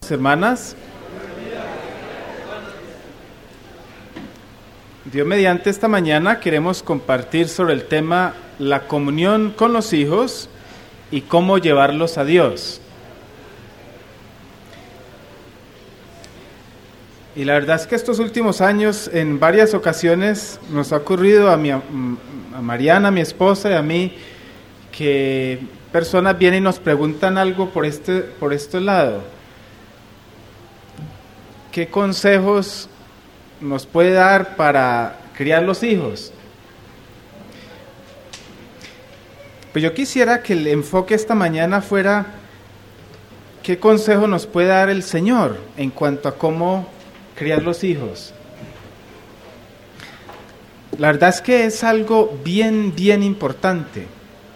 Hermanas, Dios mediante esta mañana queremos compartir sobre el tema la comunión con los hijos y cómo llevarlos a Dios. Y la verdad es que estos últimos años en varias ocasiones nos ha ocurrido a Mariana, mi esposa, y a mí, que personas vienen y nos preguntan algo por este lado. ¿Qué consejos nos puede dar para criar los hijos? Pues yo quisiera que el enfoque esta mañana fuera ¿qué consejo nos puede dar el Señor en cuanto a cómo criar los hijos? La verdad es que es algo bien importante.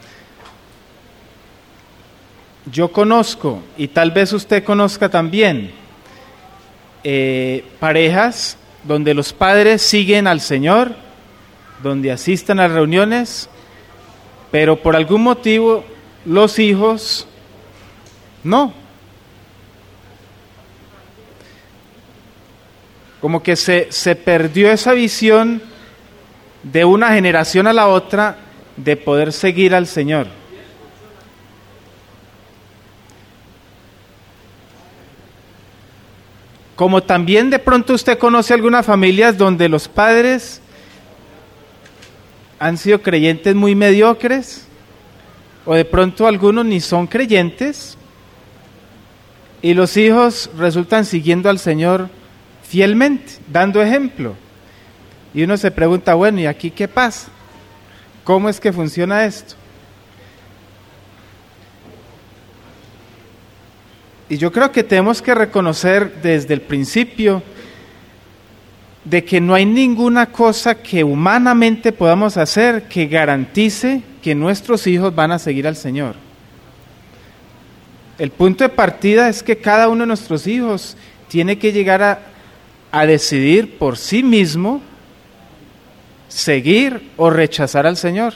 Yo conozco, y tal vez usted conozca también, parejas donde los padres siguen al Señor, donde asisten a reuniones, pero por algún motivo los hijos no. Como que se perdió esa visión de una generación a la otra de poder seguir al Señor. Como también de pronto usted conoce algunas familias donde los padres han sido creyentes muy mediocres, o de pronto algunos ni son creyentes, y los hijos resultan siguiendo al Señor fielmente, dando ejemplo. Y uno se pregunta, bueno, ¿y aquí qué pasa? ¿Cómo es que funciona esto? Y yo creo que tenemos que reconocer desde el principio de que no hay ninguna cosa que humanamente podamos hacer que garantice que nuestros hijos van a seguir al Señor. El punto de partida es que cada uno de nuestros hijos tiene que llegar a decidir por sí mismo seguir o rechazar al Señor.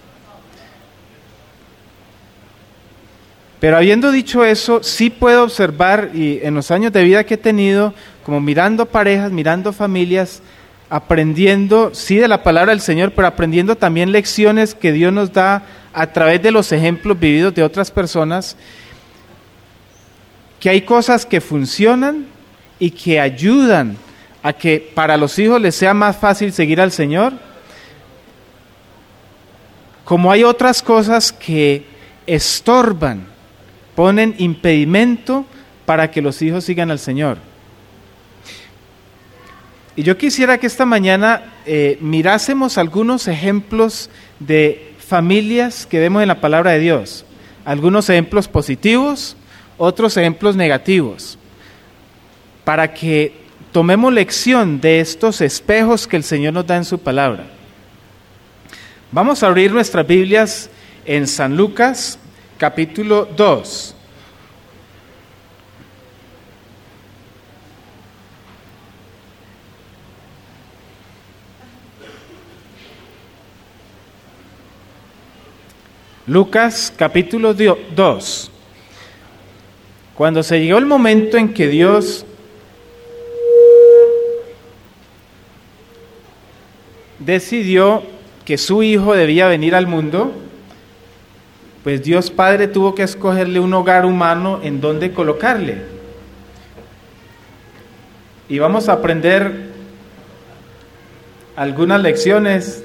Pero habiendo dicho eso, sí puedo observar, y en los años de vida que he tenido, como mirando parejas, mirando familias, aprendiendo, sí, de la palabra del Señor, pero aprendiendo también lecciones que Dios nos da a través de los ejemplos vividos de otras personas, que hay cosas que funcionan y que ayudan a que para los hijos les sea más fácil seguir al Señor, como hay otras cosas que estorban, ponen impedimento para que los hijos sigan al Señor. Y yo quisiera que esta mañana mirásemos algunos ejemplos de familias que vemos en la palabra de Dios. Algunos ejemplos positivos, otros ejemplos negativos, para que tomemos lección de estos espejos que el Señor nos da en su palabra. Vamos a abrir nuestras Biblias en San Lucas, capítulo 2. Lucas, capítulo 2. Cuando se llegó el momento en que Dios decidió que su hijo debía venir al mundo, pues Dios Padre tuvo que escogerle un hogar humano en donde colocarle. Y vamos a aprender algunas lecciones.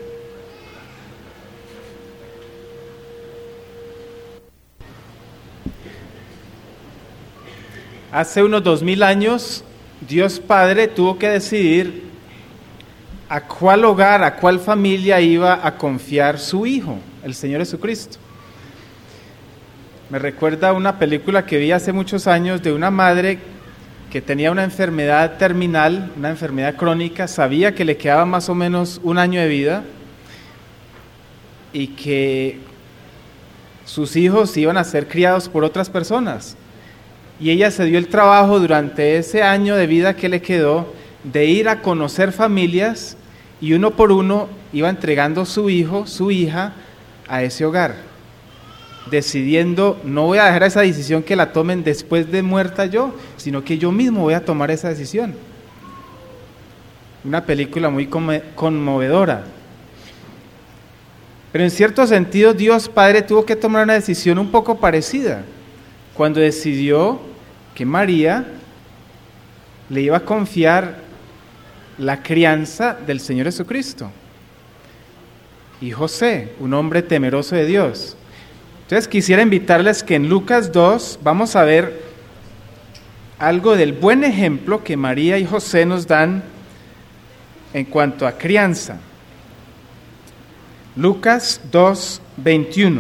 Hace unos 2000 años, Dios Padre tuvo que decidir a cuál hogar, a cuál familia iba a confiar su Hijo, el Señor Jesucristo. Me recuerda una película que vi hace muchos años de una madre que tenía una enfermedad terminal, una enfermedad crónica, sabía que le quedaba más o menos un año de vida y que sus hijos iban a ser criados por otras personas. Y ella se dio el trabajo durante ese año de vida que le quedó de ir a conocer familias y uno por uno iba entregando su hijo, su hija a ese hogar. decidiendo, no voy a dejar esa decisión que la tomen después de muerta yo, sino que yo mismo voy a tomar esa decisión. Una película muy conmovedora. Pero en cierto sentido Dios Padre tuvo que tomar una decisión un poco parecida cuando decidió que María le iba a confiar la crianza del Señor Jesucristo. Y José, un hombre temeroso de Dios. Entonces quisiera invitarles que en Lucas 2 vamos a ver algo del buen ejemplo que María y José nos dan en cuanto a crianza. Lucas 2:21.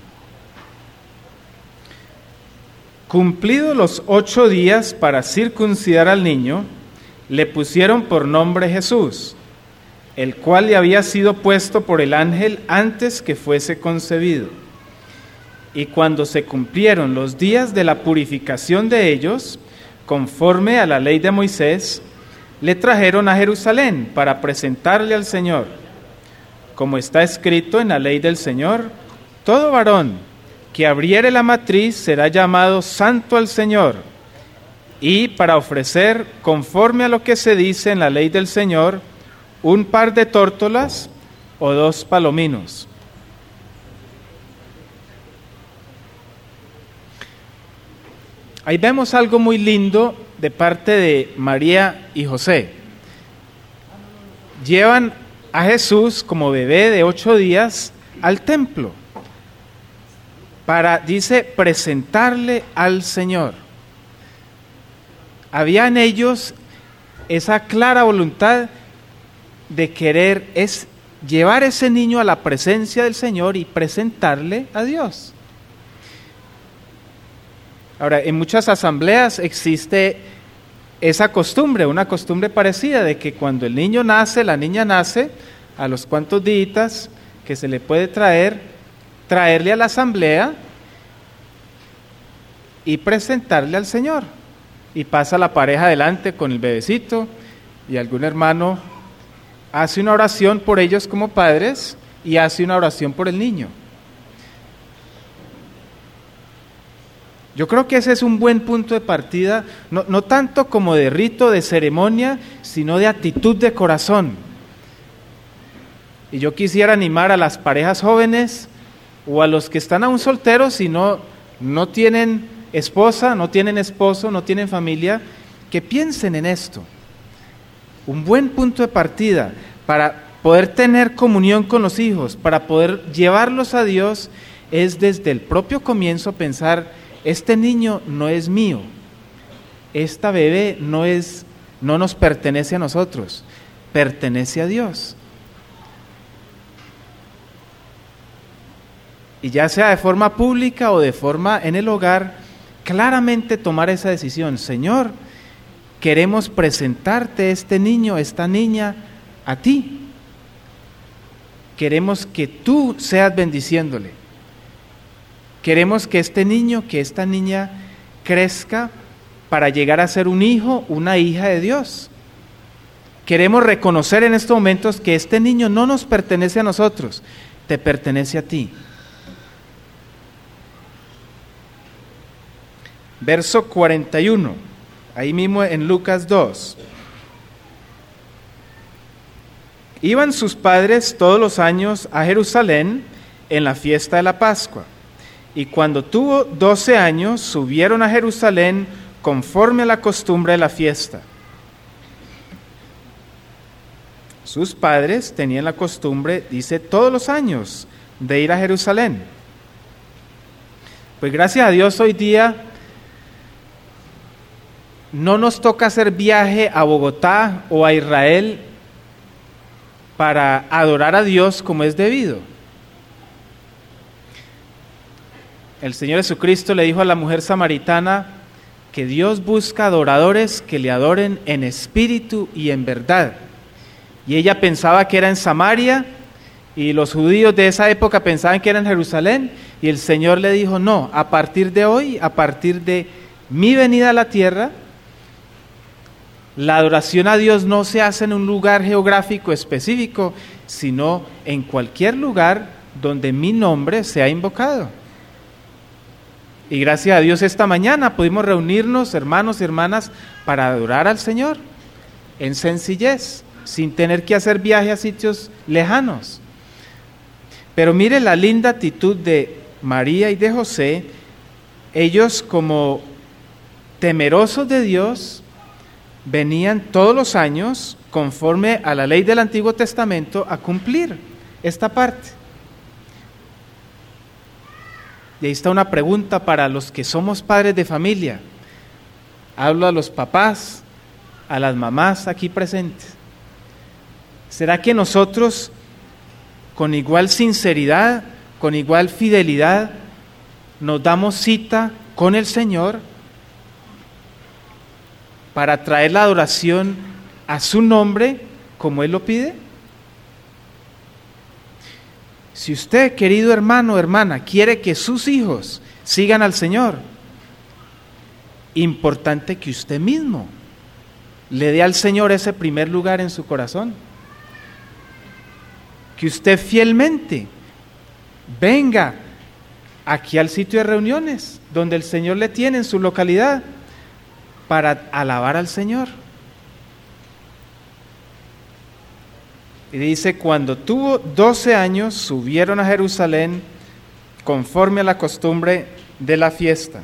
Cumplidos los 8 días para circuncidar al niño, le pusieron por nombre Jesús, el cual le había sido puesto por el ángel antes que fuese concebido. Y cuando se cumplieron los días de la purificación de ellos, conforme a la ley de Moisés, le trajeron a Jerusalén para presentarle al Señor. Como está escrito en la ley del Señor, todo varón que abriere la matriz será llamado santo al Señor, y para ofrecer, conforme a lo que se dice en la ley del Señor, un par de tórtolas o 2 palominos. Ahí vemos algo muy lindo de parte de María y José. Llevan a Jesús como bebé de 8 días al templo para, dice, presentarle al Señor. Había en ellos esa clara voluntad de querer llevar ese niño a la presencia del Señor y presentarle a Dios. Ahora, en muchas asambleas existe esa costumbre, una costumbre parecida, de que cuando el niño nace, la niña nace, a los cuantos días que se le puede traerle a la asamblea y presentarle al Señor. Y pasa la pareja adelante con el bebecito y algún hermano hace una oración por ellos como padres y hace una oración por el niño. Yo creo que ese es un buen punto de partida, no tanto como de rito, de ceremonia, sino de actitud de corazón. Y yo quisiera animar a las parejas jóvenes o a los que están aún solteros y no tienen esposa, no tienen esposo, no tienen familia, que piensen en esto. Un buen punto de partida para poder tener comunión con los hijos, para poder llevarlos a Dios, es desde el propio comienzo pensar: este niño no es mío, esta bebé no nos pertenece a nosotros, pertenece a Dios. Y ya sea de forma pública o de forma en el hogar, claramente tomar esa decisión: Señor, queremos presentarte este niño, esta niña, a ti. Queremos que tú seas bendiciéndole. Queremos que este niño, que esta niña crezca para llegar a ser un hijo, una hija de Dios. Queremos reconocer en estos momentos que este niño no nos pertenece a nosotros, te pertenece a ti. Verso 41, ahí mismo en Lucas 2. Iban sus padres todos los años a Jerusalén en la fiesta de la Pascua. Y cuando tuvo 12 años, subieron a Jerusalén conforme a la costumbre de la fiesta. Sus padres tenían la costumbre, dice, todos los años de ir a Jerusalén. Pues gracias a Dios hoy día no nos toca hacer viaje a Bogotá o a Israel para adorar a Dios como es debido. El Señor Jesucristo le dijo a la mujer samaritana que Dios busca adoradores que le adoren en espíritu y en verdad. Y ella pensaba que era en Samaria, y los judíos de esa época pensaban que era en Jerusalén, y el Señor le dijo: no, a partir de hoy, a partir de mi venida a la tierra, la adoración a Dios no se hace en un lugar geográfico específico, sino en cualquier lugar donde mi nombre sea invocado. Y gracias a Dios esta mañana pudimos reunirnos, hermanos y hermanas, para adorar al Señor en sencillez, sin tener que hacer viaje a sitios lejanos. Pero mire la linda actitud de María y de José. Ellos, como temerosos de Dios, venían todos los años, conforme a la ley del Antiguo Testamento, a cumplir esta parte. Y ahí está una pregunta para los que somos padres de familia. Hablo a los papás, a las mamás aquí presentes. ¿Será que nosotros, con igual sinceridad, con igual fidelidad, nos damos cita con el Señor para traer la adoración a su nombre como Él lo pide? Si usted, querido hermano o hermana, quiere que sus hijos sigan al Señor, importante que usted mismo le dé al Señor ese primer lugar en su corazón. Que usted fielmente venga aquí al sitio de reuniones, donde el Señor le tiene en su localidad, para alabar al Señor. Y dice, cuando tuvo 12 años, subieron a Jerusalén conforme a la costumbre de la fiesta.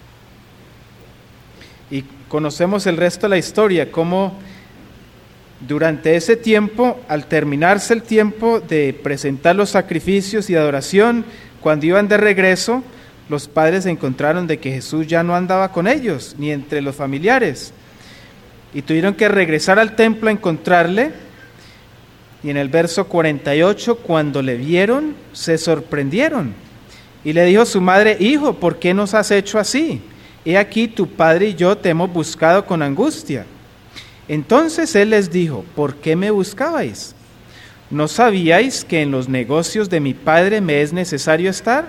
Y conocemos el resto de la historia, cómo durante ese tiempo, al terminarse el tiempo de presentar los sacrificios y adoración, cuando iban de regreso, los padres se encontraron de que Jesús ya no andaba con ellos, ni entre los familiares. Y tuvieron que regresar al templo a encontrarle. Y en el verso 48, cuando le vieron, se sorprendieron. Y le dijo su madre, hijo, ¿por qué nos has hecho así? He aquí tu padre y yo te hemos buscado con angustia. Entonces él les dijo, ¿por qué me buscabais? ¿No sabíais que en los negocios de mi padre me es necesario estar?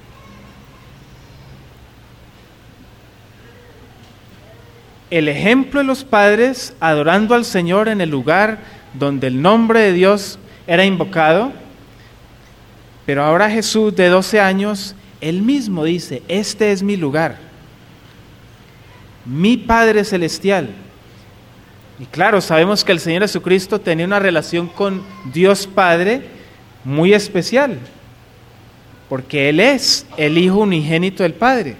El ejemplo de los padres adorando al Señor en el lugar donde el nombre de Dios era invocado, pero ahora Jesús de 12 años, él mismo dice, este es mi lugar, mi Padre Celestial. Y claro, sabemos que el Señor Jesucristo tenía una relación con Dios Padre muy especial, porque Él es el Hijo unigénito del Padre.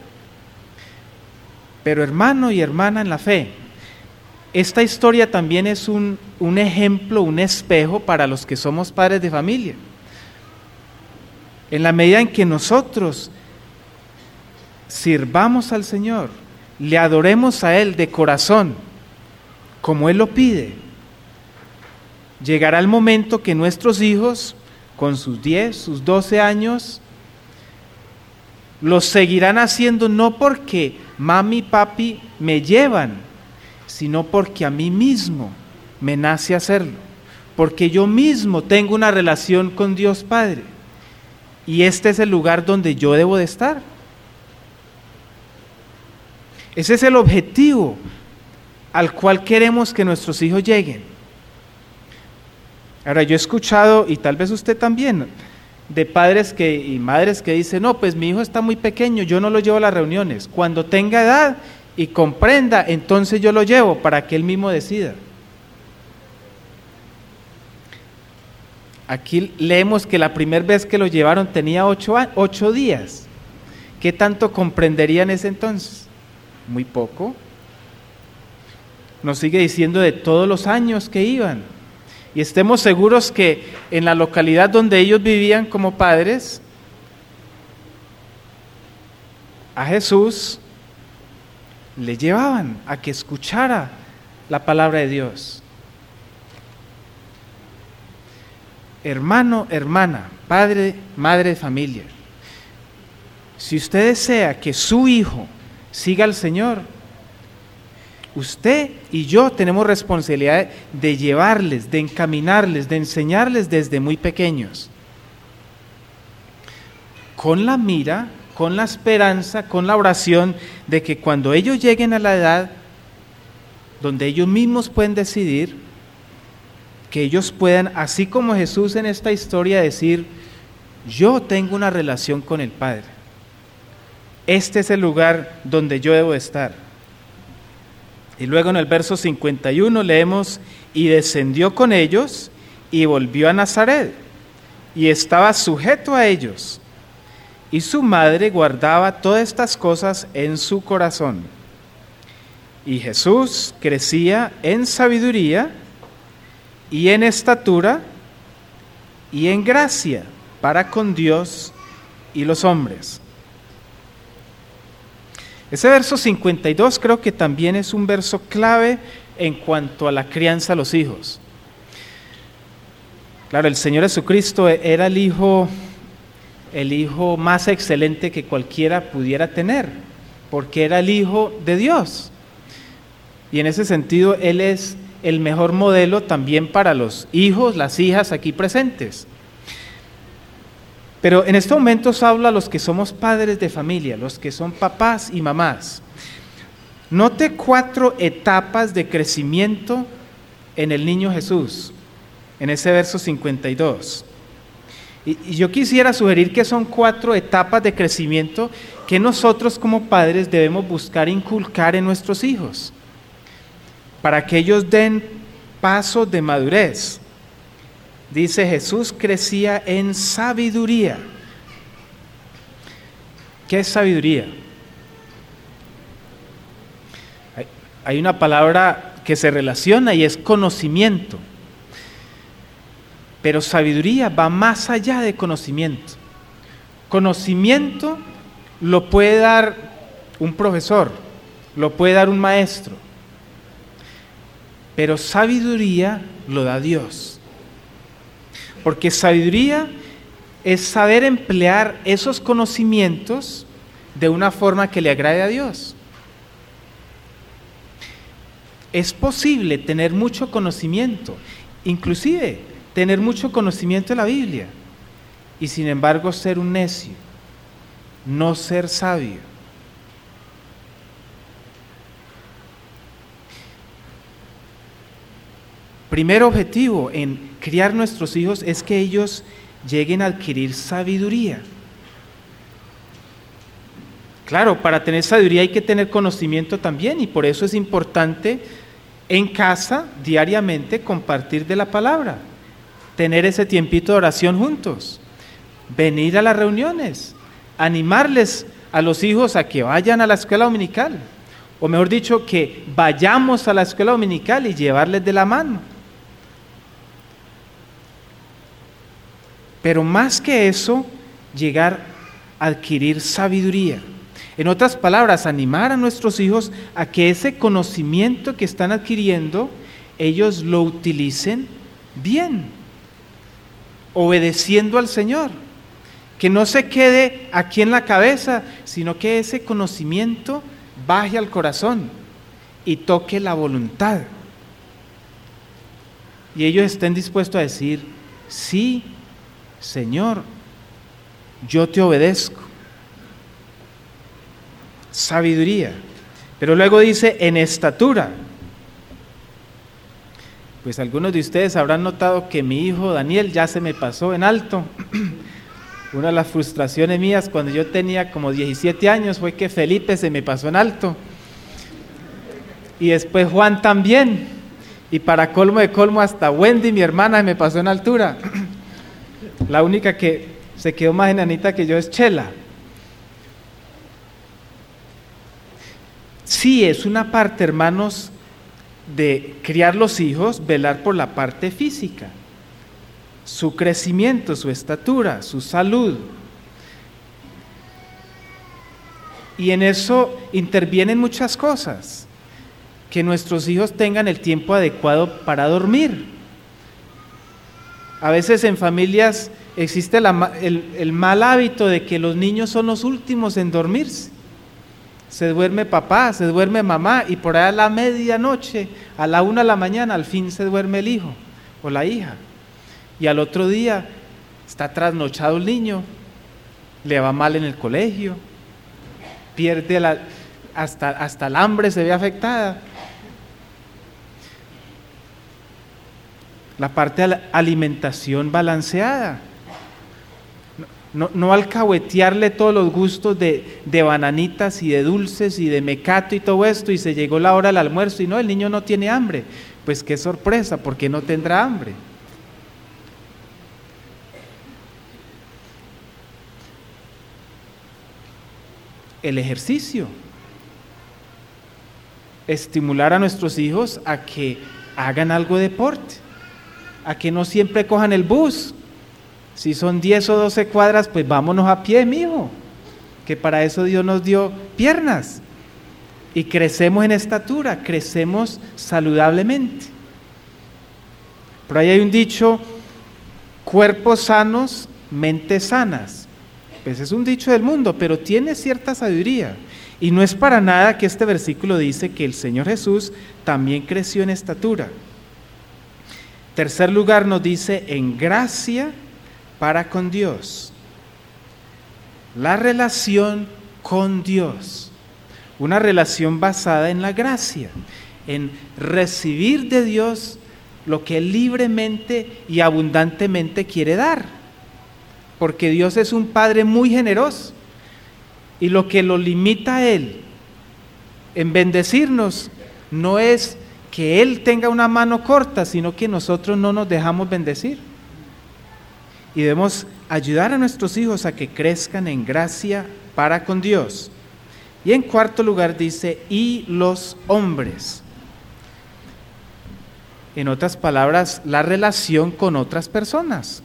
Pero hermano y hermana en la fe, esta historia también es un ejemplo, un espejo para los que somos padres de familia. En la medida en que nosotros sirvamos al Señor, le adoremos a Él de corazón, como Él lo pide, llegará el momento que nuestros hijos, con sus 10, sus 12 años, los seguirán haciendo no porque mami y papi me llevan, sino porque a mí mismo me nace hacerlo, porque yo mismo tengo una relación con Dios Padre, y este es el lugar donde yo debo de estar. Ese es el objetivo al cual queremos que nuestros hijos lleguen. Ahora, yo he escuchado, y tal vez usted también, de padres y madres que dicen, no, pues mi hijo está muy pequeño, yo no lo llevo a las reuniones. Cuando tenga edad y comprenda, entonces yo lo llevo para que él mismo decida. Aquí leemos que la primera vez que lo llevaron tenía 8 días. ¿Qué tanto comprendería en ese entonces? Muy poco. Nos sigue diciendo de todos los años que iban. Y estemos seguros que en la localidad donde ellos vivían como padres, a Jesús le llevaban a que escuchara la palabra de Dios. Hermano, hermana, padre, madre de familia, si usted desea que su hijo siga al Señor, usted y yo tenemos responsabilidad de llevarles, de encaminarles, de enseñarles desde muy pequeños, con la mira, con la esperanza, con la oración de que cuando ellos lleguen a la edad donde ellos mismos pueden decidir, que ellos puedan, así como Jesús en esta historia, decir, yo tengo una relación con el Padre. este es el lugar donde yo debo estar. Y luego en el verso 51 leemos, y descendió con ellos y volvió a Nazaret, y estaba sujeto a ellos. Y su madre guardaba todas estas cosas en su corazón. Y Jesús crecía en sabiduría y en estatura y en gracia para con Dios y los hombres. Ese verso 52 creo que también es un verso clave en cuanto a la crianza de los hijos. Claro, el Señor Jesucristo era el hijo más excelente que cualquiera pudiera tener, porque era el Hijo de Dios. Y en ese sentido, Él es el mejor modelo también para los hijos, las hijas aquí presentes. Pero en estos momentos hablo a los que somos padres de familia, los que son papás y mamás. Note 4 etapas de crecimiento en el niño Jesús, en ese verso 52. Y yo quisiera sugerir que son 4 etapas de crecimiento que nosotros como padres debemos buscar inculcar en nuestros hijos, para que ellos den pasos de madurez. Dice, Jesús crecía en sabiduría. ¿Qué es sabiduría? Hay una palabra que se relaciona y es conocimiento. Pero sabiduría va más allá de conocimiento. Conocimiento lo puede dar un profesor, lo puede dar un maestro. Pero sabiduría lo da Dios. Porque sabiduría es saber emplear esos conocimientos de una forma que le agrade a Dios. Es posible tener mucho conocimiento, inclusive tener mucho conocimiento de la Biblia, y sin embargo ser un necio, no ser sabio. Primer objetivo en criar nuestros hijos es que ellos lleguen a adquirir sabiduría. Claro, para tener sabiduría hay que tener conocimiento también, y por eso es importante en casa diariamente compartir de la palabra, tener ese tiempito de oración juntos, venir a las reuniones, animarles a los hijos a que vayan a la escuela dominical, o mejor dicho, que vayamos a la escuela dominical y llevarles de la mano. Pero más que eso, llegar a adquirir sabiduría. En otras palabras, animar a nuestros hijos a que ese conocimiento que están adquiriendo, ellos lo utilicen bien, obedeciendo al Señor. Que no se quede aquí en la cabeza, sino que ese conocimiento baje al corazón y toque la voluntad. Y ellos estén dispuestos a decir, sí, Señor, yo te obedezco. Sabiduría. Pero luego dice, en estatura. Pues algunos de ustedes habrán notado que mi hijo Daniel ya se me pasó en alto. Una de las frustraciones mías cuando yo tenía como 17 años fue que Felipe se me pasó en alto. Y después Juan también. Y para colmo de colmo hasta Wendy, mi hermana, me pasó en altura. La única que se quedó más enanita que yo es Chela. Sí, es una parte, hermanos, de criar los hijos, velar por la parte física, su crecimiento, su estatura, su salud. Y en eso intervienen muchas cosas. Que nuestros hijos tengan el tiempo adecuado para dormir. A veces en familias existe el mal hábito de que los niños son los últimos en dormirse. Se duerme papá, se duerme mamá, y por allá a la medianoche, a la 1 de la mañana, al fin se duerme el hijo o la hija. Y al otro día está trasnochado el niño, le va mal en el colegio, pierde hasta el hambre se ve afectada. La parte de la alimentación balanceada. no alcahuetearle todos los gustos de bananitas y de dulces y de mecato y todo esto, y se llegó la hora del almuerzo y no, el niño no tiene hambre. Pues qué sorpresa, porque no tendrá hambre. El ejercicio. Estimular a nuestros hijos a que hagan algo de deporte, a que no siempre cojan el bus. Si son 10 o 12 cuadras, pues vámonos a pie, mijo, que para eso Dios nos dio piernas. Y crecemos en estatura, crecemos saludablemente. Por ahí hay un dicho, cuerpos sanos, mentes sanas. Pues es un dicho del mundo, pero tiene cierta sabiduría. Y no es para nada que este versículo dice que el Señor Jesús también creció en estatura. Tercer lugar nos dice, en gracia para con Dios. La relación con Dios. Una relación basada en la gracia, en recibir de Dios lo que Él libremente y abundantemente quiere dar. Porque Dios es un Padre muy generoso. Y lo que lo limita a Él en bendecirnos no es que Él tenga una mano corta, sino que nosotros no nos dejamos bendecir. Y debemos ayudar a nuestros hijos a que crezcan en gracia para con Dios. Y en cuarto lugar dice, y los hombres. En otras palabras, la relación con otras personas.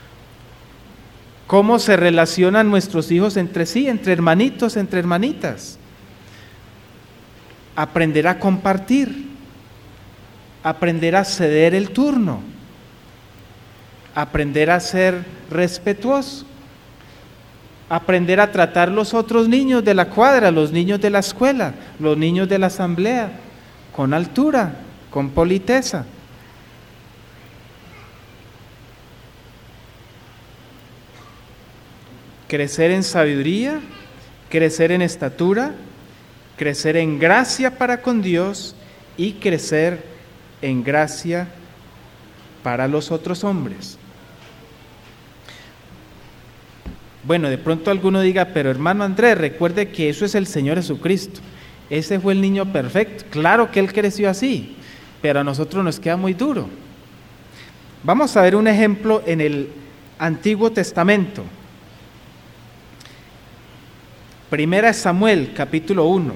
¿Cómo se relacionan nuestros hijos entre sí, entre hermanitos, entre hermanitas? Aprender a compartir, aprender a ceder el turno, aprender a ser respetuoso, aprender a tratar los otros niños de la cuadra, los niños de la escuela, los niños de la asamblea, con altura, con politeza. Crecer en sabiduría, crecer en estatura, crecer en gracia para con Dios y crecer en gracia para los otros hombres. Bueno, de pronto alguno diga, pero hermano Andrés, recuerde que eso es el Señor Jesucristo. Ese fue el niño perfecto. Claro que Él creció así, pero a nosotros nos queda muy duro. Vamos a ver un ejemplo en el Antiguo Testamento. Primera Samuel, capítulo 1.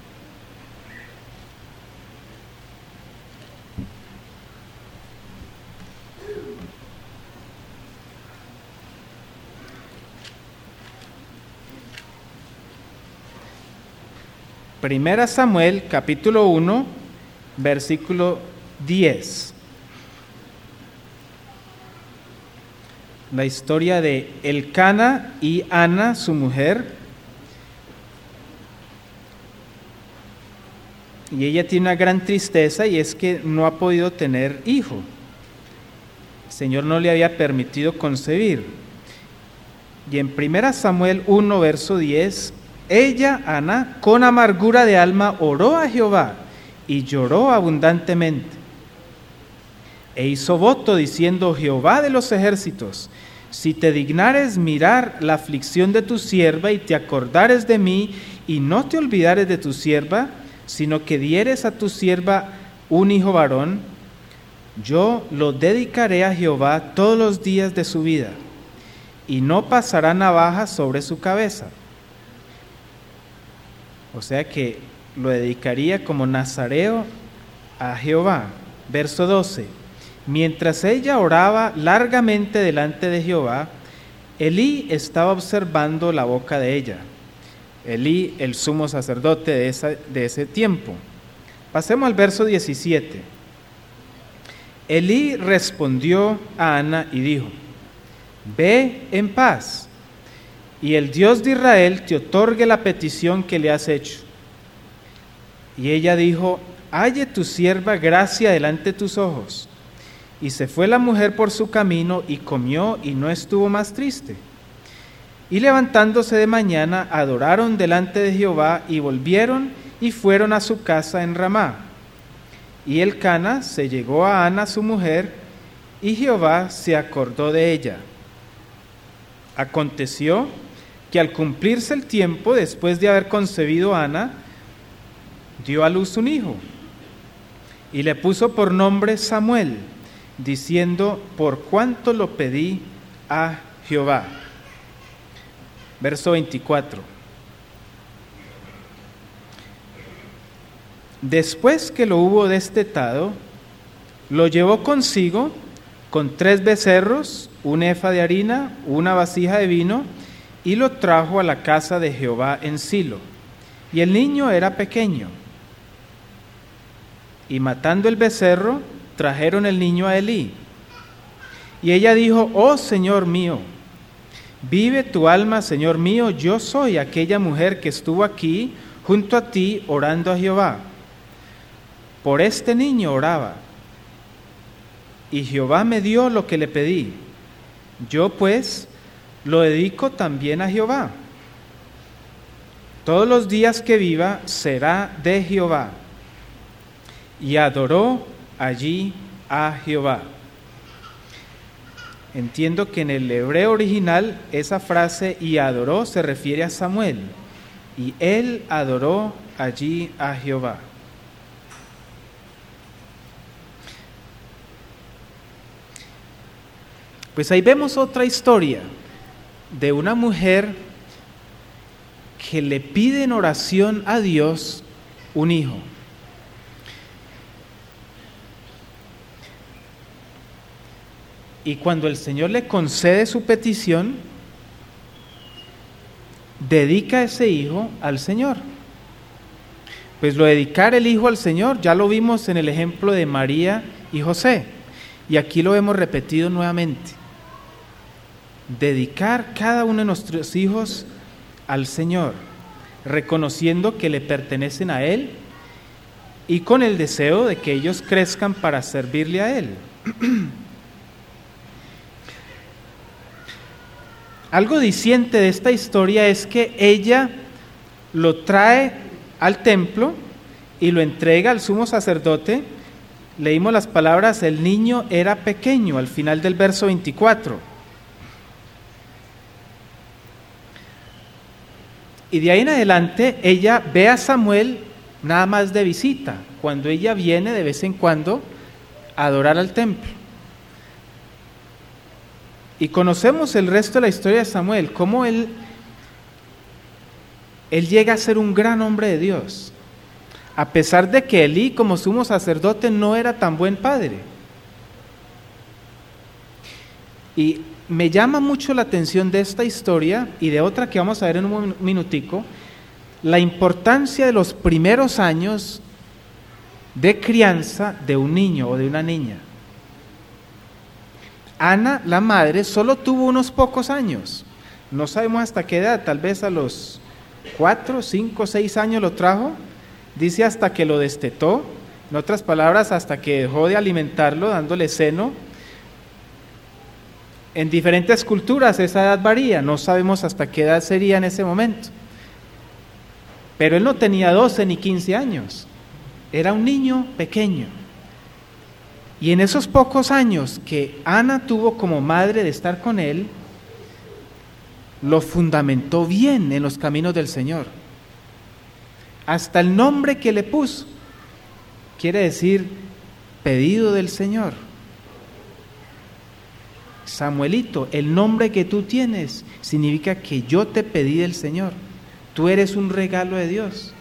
Primera Samuel, capítulo 1, versículo 10. La historia de Elcana y Ana, su mujer. Y ella tiene una gran tristeza y es que no ha podido tener hijo. El Señor no le había permitido concebir. Y en 1 Samuel 1, verso 10, ella, Ana, con amargura de alma oró a Jehová y lloró abundantemente. E hizo voto diciendo, Jehová de los ejércitos, si te dignares mirar la aflicción de tu sierva y te acordares de mí y no te olvidares de tu sierva, sino que dieres a tu sierva un hijo varón, yo lo dedicaré a Jehová todos los días de su vida, y no pasará navaja sobre su cabeza. O sea que lo dedicaría como nazareo a Jehová. Verso 12. Mientras ella oraba largamente delante de Jehová, Elí estaba observando la boca de ella. Elí, el sumo sacerdote de ese tiempo. Pasemos al verso 17. Elí respondió a Ana y dijo, ve en paz, y el Dios de Israel te otorgue la petición que le has hecho. Y ella dijo, halle tu sierva gracia delante de tus ojos. Y se fue la mujer por su camino y comió y no estuvo más triste. Y levantándose de mañana, adoraron delante de Jehová y volvieron y fueron a su casa en Ramá. Y Elcana se llegó a Ana su mujer, y Jehová se acordó de ella. Aconteció que al cumplirse el tiempo, después de haber concebido Ana, dio a luz un hijo y le puso por nombre Samuel, diciendo: por cuanto lo pedí a Jehová. Verso 24. Después que lo hubo destetado, lo llevó consigo con 3 becerros, un efa de harina, una vasija de vino, y lo trajo a la casa de Jehová en Silo. Y el niño era pequeño. Y matando el becerro, trajeron el niño a Elí. Y ella dijo: oh Señor mío, vive tu alma, Señor mío, yo soy aquella mujer que estuvo aquí junto a ti orando a Jehová. Por este niño oraba, y Jehová me dio lo que le pedí. Yo pues lo dedico también a Jehová. Todos los días que viva será de Jehová. Y adoró allí a Jehová. Entiendo que en el hebreo original esa frase "y adoró" se refiere a Samuel. Y él adoró allí a Jehová. Pues ahí vemos otra historia de una mujer que le pide en oración a Dios un hijo. Y cuando el Señor le concede su petición, dedica ese hijo al Señor. Pues lo de dedicar el hijo al Señor ya lo vimos en el ejemplo de María y José, y aquí lo hemos repetido nuevamente. Dedicar cada uno de nuestros hijos al Señor, reconociendo que le pertenecen a Él y con el deseo de que ellos crezcan para servirle a Él. Algo diciente de esta historia es que ella lo trae al templo y lo entrega al sumo sacerdote. Leímos las palabras: el niño era pequeño, al final del verso 24. Y de ahí en adelante ella ve a Samuel nada más de visita, cuando ella viene de vez en cuando a adorar al templo. Y conocemos el resto de la historia de Samuel, cómo él llega a ser un gran hombre de Dios, a pesar de que Elí, como sumo sacerdote, no era tan buen padre. Y me llama mucho la atención de esta historia y de otra que vamos a ver en un minutico, la importancia de los primeros años de crianza de un niño o de una niña. Ana, la madre, solo tuvo unos pocos años, no sabemos hasta qué edad, tal vez a los 4, 5, 6 años lo trajo, dice hasta que lo destetó, en otras palabras, hasta que dejó de alimentarlo, dándole seno. En diferentes culturas esa edad varía, no sabemos hasta qué edad sería en ese momento. Pero él no tenía 12 ni 15 años, era un niño pequeño. Y en esos pocos años que Ana tuvo como madre de estar con él, lo fundamentó bien en los caminos del Señor. Hasta el nombre que le puso quiere decir pedido del Señor. Samuelito, el nombre que tú tienes significa que yo te pedí del Señor. Tú eres un regalo de Dios.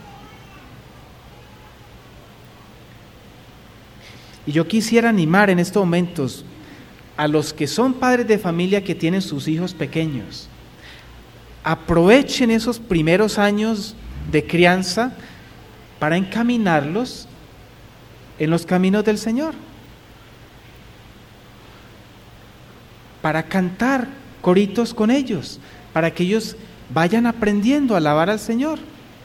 Y yo quisiera animar en estos momentos a los que son padres de familia que tienen sus hijos pequeños. Aprovechen esos primeros años de crianza para encaminarlos en los caminos del Señor. Para cantar coritos con ellos, para que ellos vayan aprendiendo a alabar al Señor.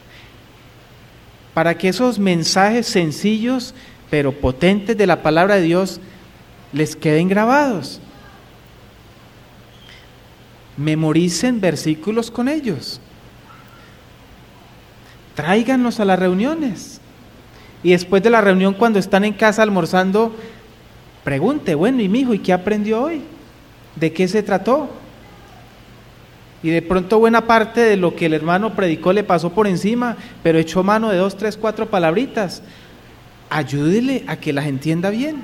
Para que esos mensajes sencillos pero potentes de la palabra de Dios les queden grabados. Memoricen versículos con ellos. Tráiganlos a las reuniones. Y después de la reunión, cuando están en casa almorzando, pregunte: bueno, ¿y mi hijo, y qué aprendió hoy? ¿De qué se trató? Y de pronto buena parte de lo que el hermano predicó le pasó por encima, pero echó mano de 2, 3, 4 palabritas. Ayúdele a que las entienda bien.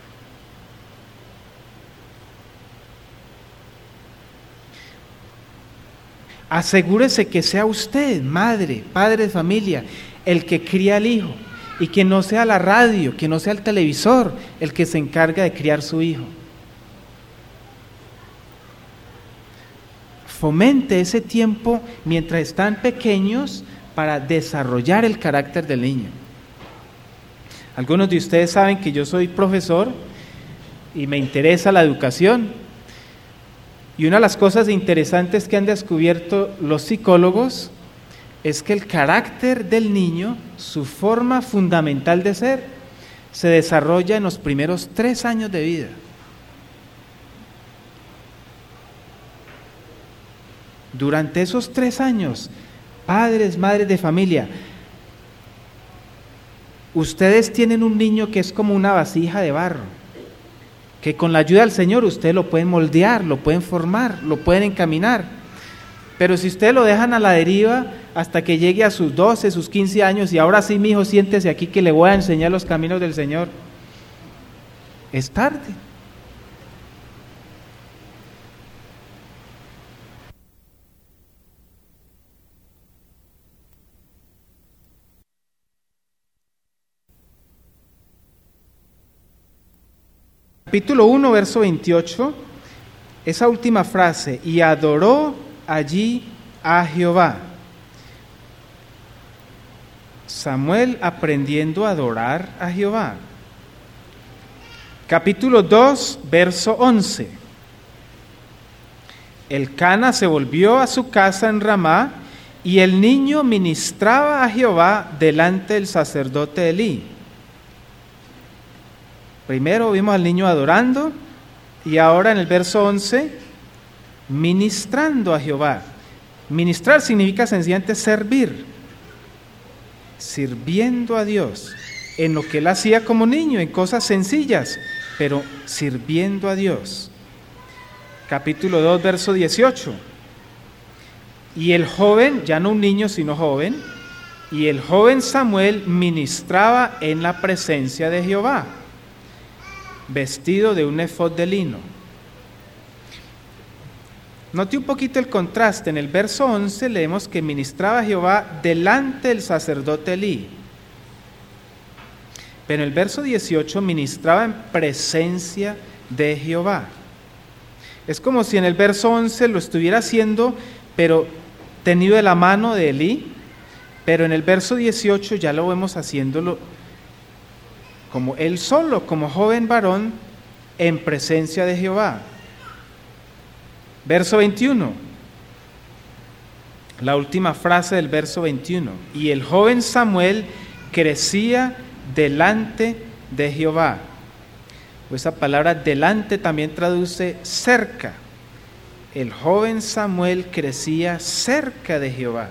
Asegúrese que sea usted, madre, padre de familia, el que cría al hijo, y que no sea la radio, que no sea el televisor el que se encarga de criar su hijo. Fomente ese tiempo mientras están pequeños para desarrollar el carácter del niño. Algunos de ustedes saben que yo soy profesor y me interesa la educación. Y una de las cosas interesantes que han descubierto los psicólogos es que el carácter del niño, su forma fundamental de ser, se desarrolla en los primeros 3 años de vida. Durante esos 3 años, padres, madres de familia, ustedes tienen un niño que es como una vasija de barro, que con la ayuda del Señor ustedes lo pueden moldear, lo pueden formar, lo pueden encaminar. Pero si ustedes lo dejan a la deriva hasta que llegue a sus 12, sus 15 años, y ahora sí, mi hijo, siéntese aquí que le voy a enseñar los caminos del Señor, es tarde. Capítulo 1, verso 28, esa última frase, y adoró allí a Jehová. Samuel aprendiendo a adorar a Jehová. Capítulo 2, verso 11. Elcana se volvió a su casa en Ramá, y el niño ministraba a Jehová delante del sacerdote Elí. Primero vimos al niño adorando, y ahora en el verso 11, ministrando a Jehová. Ministrar significa sencillamente servir, sirviendo a Dios, en lo que él hacía como niño, en cosas sencillas, pero sirviendo a Dios. Capítulo 2, verso 18. Y el joven, ya no un niño sino joven, y el joven Samuel ministraba en la presencia de Jehová, vestido de un efod de lino. Note un poquito el contraste. En el verso 11 leemos que ministraba a Jehová delante del sacerdote Elí. Pero en el verso 18 ministraba en presencia de Jehová. Es como si en el verso 11 lo estuviera haciendo, pero tenido de la mano de Elí, pero en el verso 18 ya lo vemos haciéndolo como él solo, como joven varón, en presencia de Jehová. Verso 21, la última frase del verso 21. Y el joven Samuel crecía delante de Jehová. Esa palabra delante también traduce cerca. El joven Samuel crecía cerca de Jehová.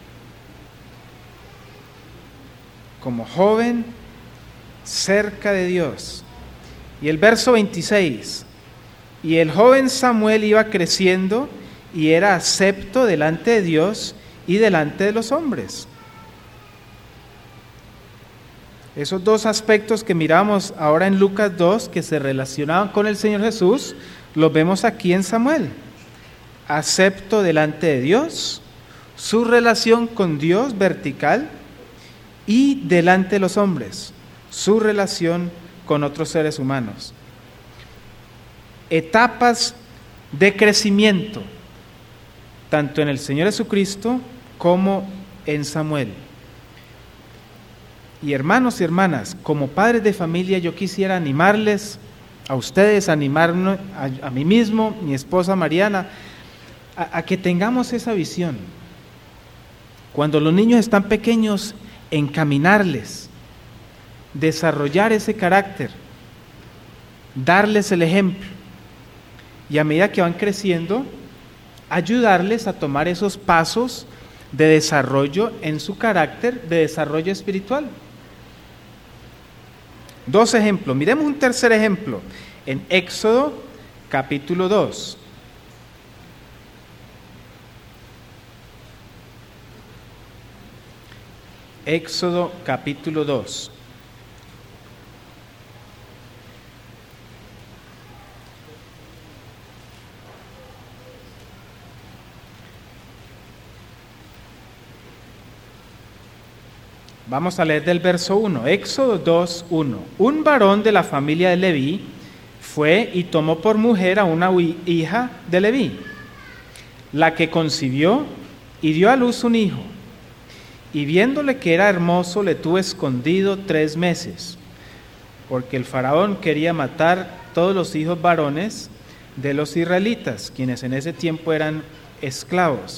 Como joven, cerca de Dios. Y el verso 26, y el joven Samuel iba creciendo y era acepto delante de Dios y delante de los hombres. Esos dos aspectos que miramos ahora en Lucas 2, que se relacionaban con el Señor Jesús, los vemos aquí en Samuel. Acepto delante de Dios, su relación con Dios vertical, y delante de los hombres, su relación con otros seres humanos. Etapas de crecimiento, tanto en el Señor Jesucristo como en Samuel. Y hermanos y hermanas, como padres de familia, yo quisiera animarles, a ustedes, animarnos, a mí mismo, mi esposa Mariana, a que tengamos esa visión. Cuando los niños están pequeños, encaminarles, desarrollar ese carácter, darles el ejemplo, y a medida que van creciendo, ayudarles a tomar esos pasos de desarrollo en su carácter, de desarrollo espiritual. 2 ejemplos. Miremos un tercer ejemplo en Éxodo capítulo 2. Éxodo capítulo 2. Vamos a leer del verso 1, Éxodo 2, 1. Un varón de la familia de Leví fue y tomó por mujer a una hija de Leví, la que concibió y dio a luz un hijo. Y viéndole que era hermoso, le tuvo escondido 3 meses, porque el faraón quería matar todos los hijos varones de los israelitas, quienes en ese tiempo eran esclavos.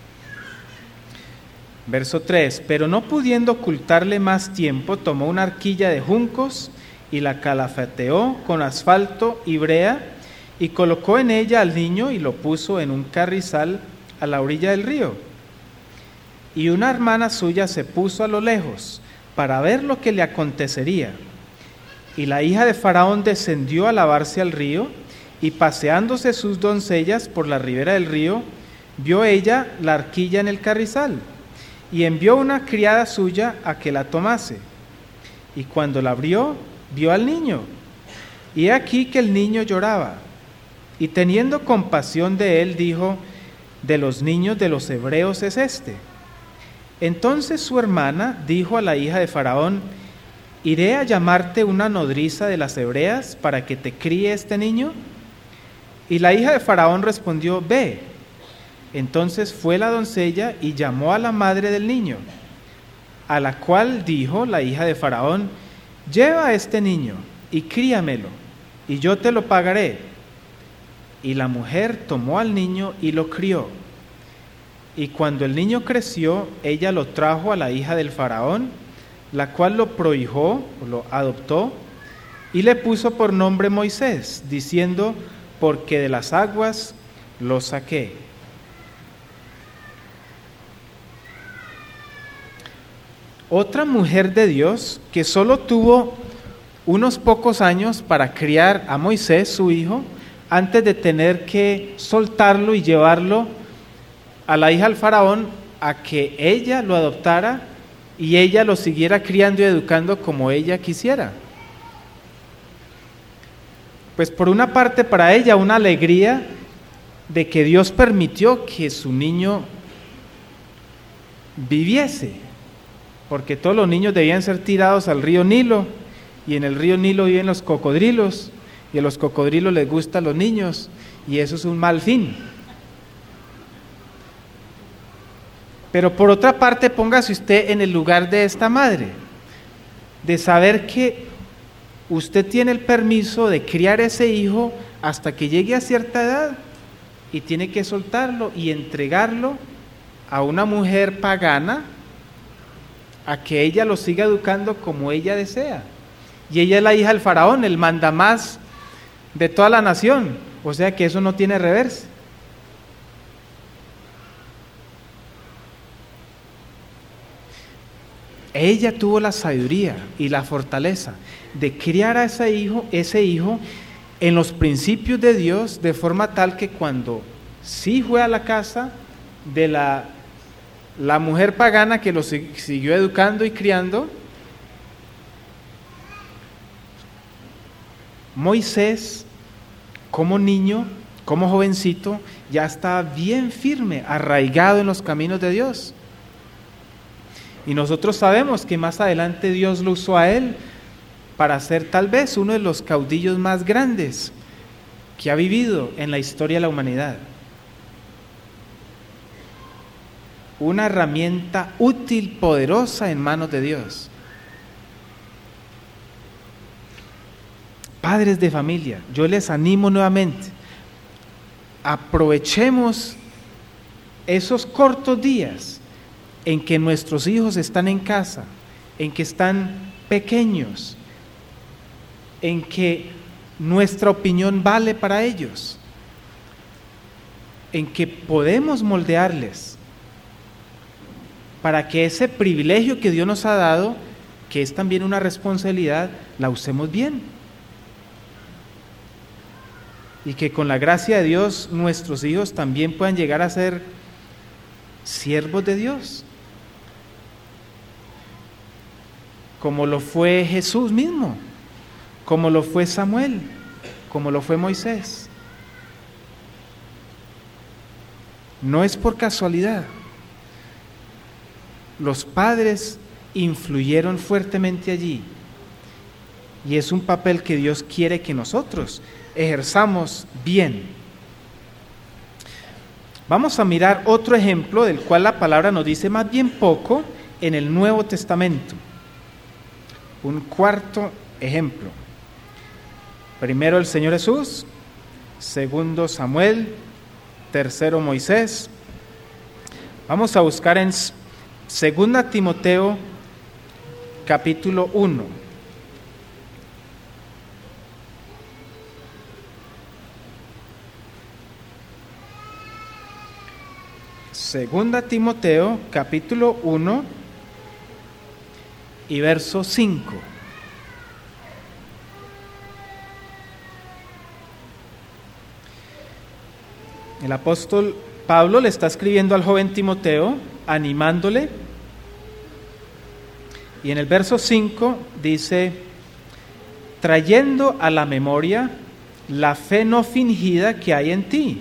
Verso 3, pero no pudiendo ocultarle más tiempo, tomó una arquilla de juncos y la calafateó con asfalto y brea y colocó en ella al niño y lo puso en un carrizal a la orilla del río. Y una hermana suya se puso a lo lejos para ver lo que le acontecería. Y la hija de Faraón descendió a lavarse al río y paseándose sus doncellas por la ribera del río, vio ella la arquilla en el carrizal. Y envió una criada suya a que la tomase. Y cuando la abrió, vio al niño. Y he aquí que el niño lloraba. Y teniendo compasión de él, dijo: de los niños de los hebreos es este. Entonces su hermana dijo a la hija de Faraón: ¿iré a llamarte una nodriza de las hebreas para que te críe este niño? Y la hija de Faraón respondió: ve. Entonces fue la doncella y llamó a la madre del niño, a la cual dijo la hija de Faraón: lleva a este niño y críamelo, y yo te lo pagaré. Y la mujer tomó al niño y lo crió. Y cuando el niño creció, ella lo trajo a la hija del Faraón, la cual lo prohijó, o lo adoptó, y le puso por nombre Moisés, diciendo: porque de las aguas lo saqué. Otra mujer de Dios que solo tuvo unos pocos años para criar a Moisés, su hijo, antes de tener que soltarlo y llevarlo a la hija del Faraón a que ella lo adoptara y ella lo siguiera criando y educando como ella quisiera. Pues por una parte para ella una alegría de que Dios permitió que su niño viviese, porque todos los niños debían ser tirados al río Nilo, y en el río Nilo viven los cocodrilos, y a los cocodrilos les gustan los niños, y eso es un mal fin. Pero por otra parte, póngase usted en el lugar de esta madre, de saber que usted tiene el permiso de criar ese hijo hasta que llegue a cierta edad, y tiene que soltarlo y entregarlo a una mujer pagana, a que ella lo siga educando como ella desea. Y ella es la hija del Faraón, el mandamás de toda la nación, o sea que eso no tiene reversa. Ella tuvo la sabiduría y la fortaleza de criar a ese hijo en los principios de Dios, de forma tal que cuando sí fue a la casa de la mujer pagana que lo siguió educando y criando, Moisés, como niño, como jovencito, ya estaba bien firme, arraigado en los caminos de Dios. Y nosotros sabemos que más adelante Dios lo usó a él para ser tal vez uno de los caudillos más grandes que ha vivido en la historia de la humanidad. Una herramienta útil, poderosa en manos de Dios. Padres de familia, yo les animo nuevamente, aprovechemos esos cortos días en que nuestros hijos están en casa, en que están pequeños, en que nuestra opinión vale para ellos, en que podemos moldearles para que ese privilegio que Dios nos ha dado, que es también una responsabilidad, la usemos bien. Y que con la gracia de Dios nuestros hijos también puedan llegar a ser siervos de Dios. como lo fue Jesús mismo, como lo fue Samuel, como lo fue Moisés. No es por casualidad. Los padres influyeron fuertemente allí y es un papel que Dios quiere que nosotros ejerzamos bien. Vamos a mirar otro ejemplo del cual la palabra nos dice más bien poco en el Nuevo Testamento. Un cuarto ejemplo. Primero el Señor Jesús, segundo Samuel, tercero Moisés. Vamos a buscar en 2 Timoteo capítulo 1. Segunda Timoteo capítulo 1 y verso 5. El apóstol Pablo le está escribiendo al joven Timoteo, animándole, y en el verso 5 dice: trayendo a la memoria la fe no fingida que hay en ti.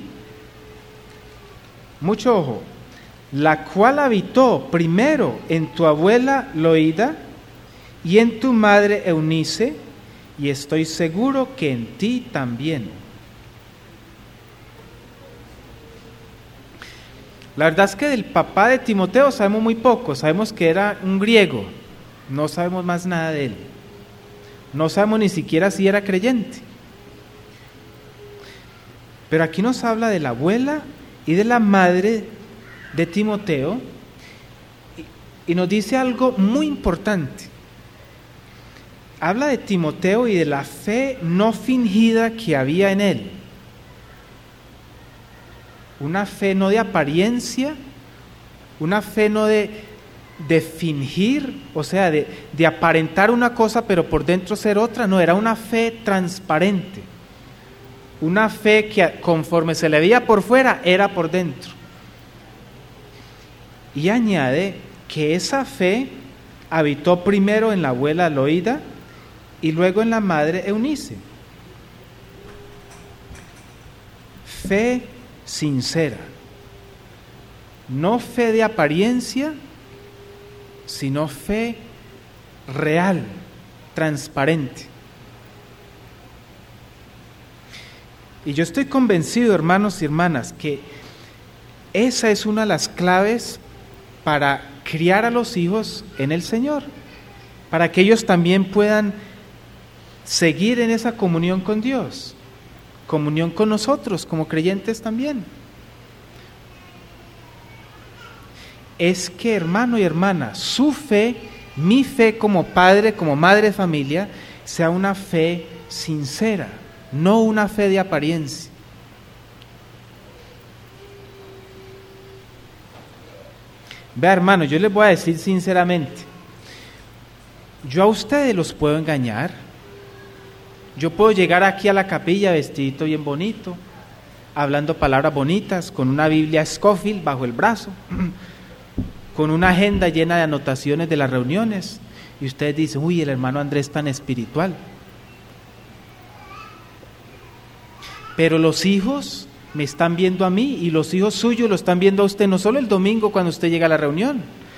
Mucho ojo, la cual habitó primero en tu abuela Loida y en tu madre Eunice, y estoy seguro que en ti también. La verdad es que del papá de Timoteo sabemos muy poco, sabemos que era un griego, no sabemos más nada de él, no sabemos ni siquiera si era creyente. Pero aquí nos habla de la abuela y de la madre de Timoteo y nos dice algo muy importante. Habla de Timoteo y de la fe no fingida que había en él. Una fe no de apariencia, una fe no de fingir, o sea, de aparentar una cosa pero por dentro ser otra. No, era una fe transparente, una fe que conforme se le veía por fuera era por dentro. Y añade que esa fe habitó primero en la abuela Loida y luego en la madre Eunice. Fe sincera, no fe de apariencia, sino fe real, transparente. Y yo estoy convencido, hermanos y hermanas, que esa es una de las claves para criar a los hijos en el Señor, para que ellos también puedan seguir en esa comunión con Dios, comunión con nosotros como creyentes también. Es que, hermano y hermana, su fe, mi fe como padre, como madre de familia, sea una fe sincera, no una fe de apariencia. Vea, hermano, yo les voy a decir sinceramente, yo a ustedes los puedo engañar. Yo puedo llegar aquí a la capilla vestidito bien bonito, hablando palabras bonitas, con una Biblia Scofield bajo el brazo, con una agenda llena de anotaciones de las reuniones, y ustedes dicen: uy, el hermano Andrés tan espiritual. Pero los hijos me están viendo a mí y los hijos suyos lo están viendo a usted, no solo el domingo cuando usted llega a la reunión,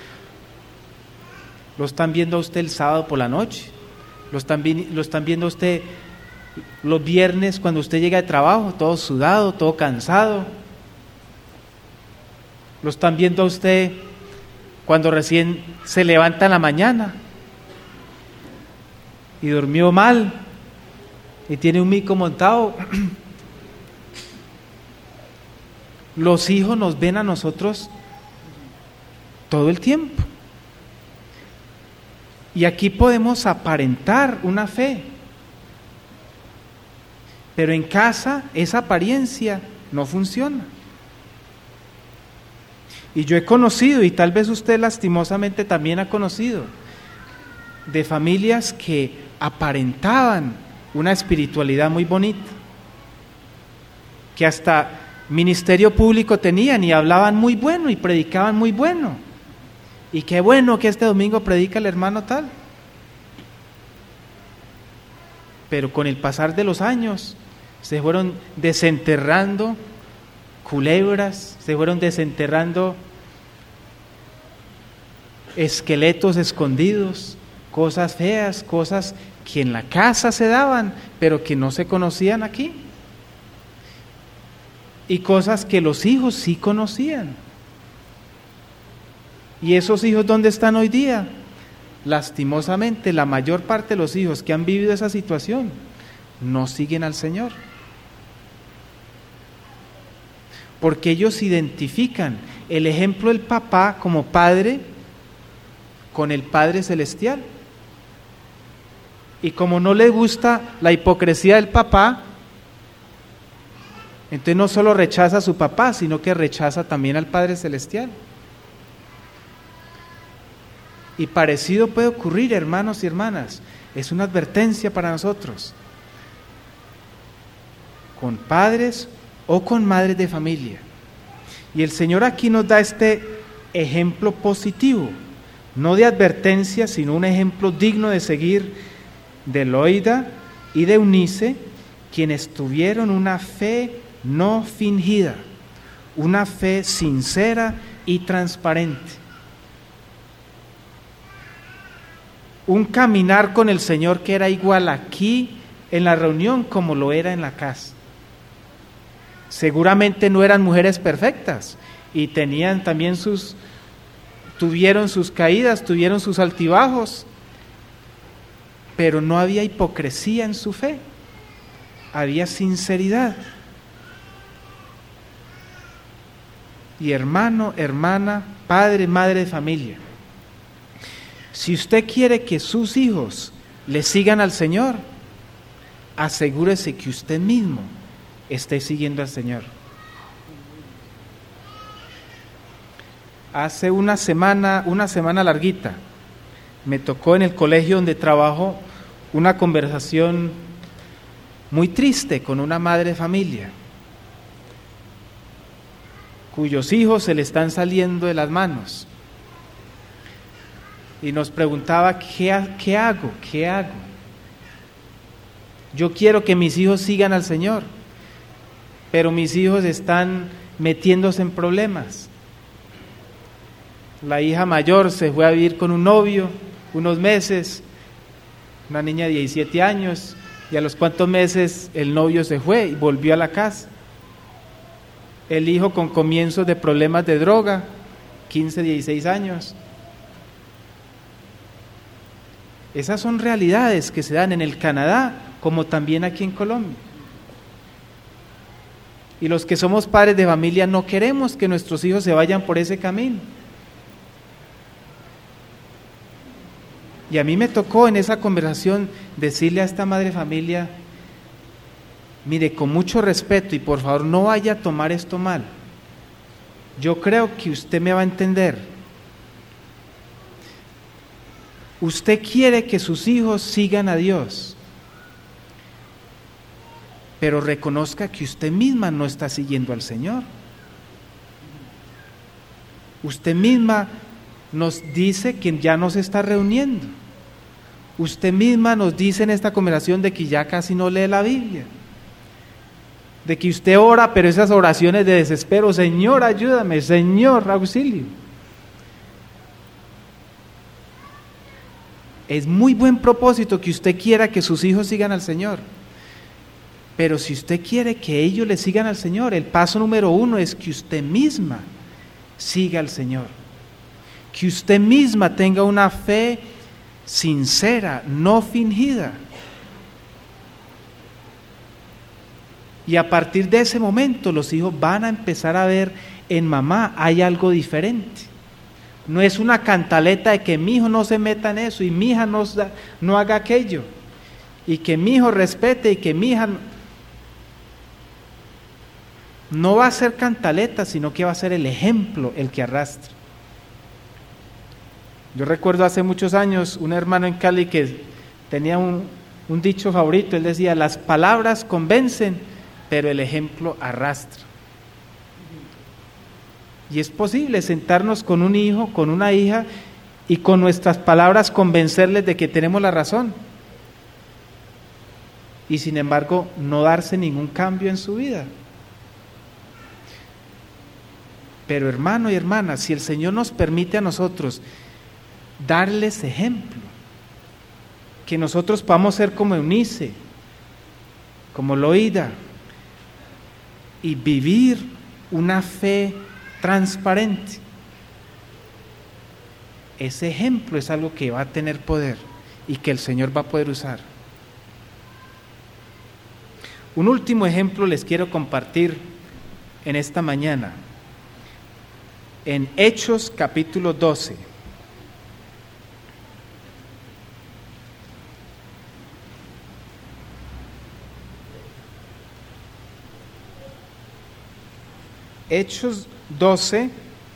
lo están viendo a usted el sábado por la noche, lo están viendo a usted los viernes cuando usted llega de trabajo, todo sudado, todo cansado. Lo están viendo a usted cuando recién se levanta en la mañana y durmió mal y tiene un mico montado. Los hijos nos ven a nosotros todo el tiempo. Y aquí podemos aparentar una fe, pero en casa esa apariencia no funciona. Y yo he conocido, y tal vez usted lastimosamente también ha conocido, de familias que aparentaban una espiritualidad muy bonita, que hasta ministerio público tenían y hablaban muy bueno y predicaban muy bueno. Y qué bueno que este domingo predica el hermano tal. pero con el pasar de los años se fueron desenterrando culebras, se fueron desenterrando esqueletos escondidos, cosas feas, cosas que en la casa se daban, pero que no se conocían aquí. Y cosas que los hijos sí conocían. ¿Y esos hijos dónde están hoy día? Lastimosamente, la mayor parte de los hijos que han vivido esa situación no siguen al Señor. Porque ellos identifican el ejemplo del papá como padre con el Padre Celestial. Y como no les gusta la hipocresía del papá, entonces no solo rechaza a su papá, sino que rechaza también al Padre Celestial. Y parecido puede ocurrir, hermanos y hermanas. Es una advertencia para nosotros. Con padres o con madres de familia. Y el Señor aquí nos da este ejemplo positivo, no de advertencia, sino un ejemplo digno de seguir de Loida y de Eunice, quienes tuvieron una fe no fingida, una fe sincera y transparente. Un caminar con el Señor que era igual aquí en la reunión como lo era en la casa. Seguramente no eran mujeres perfectas y tenían también tuvieron sus caídas, tuvieron sus altibajos, pero no había hipocresía en su fe, había sinceridad. Y hermano, hermana, padre, madre de familia, si usted quiere que sus hijos le sigan al Señor, asegúrese que usted mismo esté siguiendo al Señor. Hace una semana larguita, me tocó en el colegio donde trabajo una conversación muy triste con una madre de familia, cuyos hijos se le están saliendo de las manos. Y nos preguntaba, ¿qué hago? ¿Qué hago? Yo quiero que mis hijos sigan al Señor, pero mis hijos están metiéndose en problemas. La hija mayor se fue a vivir con un novio unos meses, una niña de 17 años, y a los cuantos meses el novio se fue y volvió a la casa. El hijo con comienzos de problemas de droga, 15, 16 años. Esas son realidades que se dan en el Canadá, como también aquí en Colombia. Y los que somos padres de familia no queremos que nuestros hijos se vayan por ese camino. Y a mí me tocó en esa conversación decirle a esta madre de familia, mire, con mucho respeto y por favor no vaya a tomar esto mal. Yo creo que usted me va a entender. Usted quiere que sus hijos sigan a Dios, pero reconozca que usted misma no está siguiendo al Señor. Usted misma nos dice que ya no se está reuniendo. Usted misma nos dice en esta conversación de que ya casi no lee la Biblia. De que usted ora, pero esas oraciones de desespero, Señor, ayúdame, Señor, auxilio. Es muy buen propósito que usted quiera que sus hijos sigan al Señor. Pero si usted quiere que ellos le sigan al Señor, el paso número 1 es que usted misma siga al Señor. Que usted misma tenga una fe sincera, no fingida. Y a partir de ese momento los hijos van a empezar a ver en mamá hay algo diferente. No es una cantaleta de que mi hijo no se meta en eso y mi hija no haga aquello. Y que mi hijo respete y que mi hija no va a ser cantaleta, sino que va a ser el ejemplo el que arrastra. Yo recuerdo hace muchos años un hermano en Cali que tenía un dicho favorito. Él decía, las palabras convencen, pero el ejemplo arrastra. Y es posible sentarnos con un hijo, con una hija, y con nuestras palabras convencerles de que tenemos la razón. y sin embargo no darse ningún cambio en su vida. Pero hermano y hermana, si el Señor nos permite a nosotros darles ejemplo, que nosotros podamos ser como Eunice, como Loida, y vivir una fe transparente, ese ejemplo es algo que va a tener poder y que el Señor va a poder usar. Un último ejemplo les quiero compartir en esta mañana, en Hechos capítulo 12. Hechos 12,